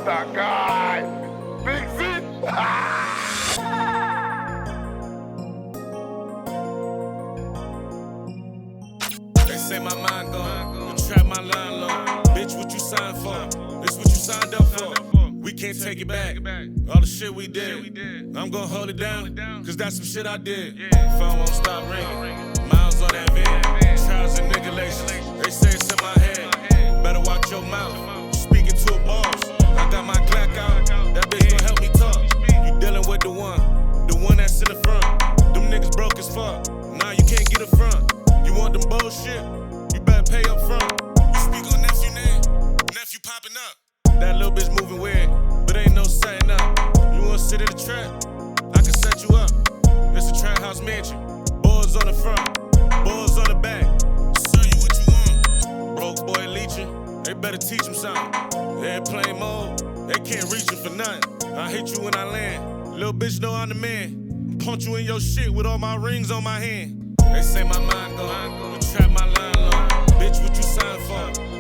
that guy. Big Z. They say my mind gone, you trap my line low. Bitch, what you signed for? This what you signed up for. We can't take it back. All the shit we did, I'm gonna hold it down, cause that's some shit I did. Phone won't stop ringing, miles on that van. Trials and nigulations, they say it's in my head. Better watch your mouth, you speaking to a boss. I got my Glock out, that bitch gon' help me talk. You dealing with the one that's in the front. Them niggas broke as fuck, nah you can't get a front. You want them bullshit, you better pay up front. You speak on nephew name, nephew popping up. That little bitch moving weird, but ain't no setting up. You wanna sit in the trap? I can set you up. It's a trap house mansion. Boys on the front, boys on the back. Serve you what you want. Broke boy leeching, they better teach him something. Airplane mode, they can't reach him for nothing. I hit you when I land. Little bitch know I'm the man. Punch you in your shit with all my rings on my hand. They say my mind gone, you trap my line low. Bitch, what you signed for?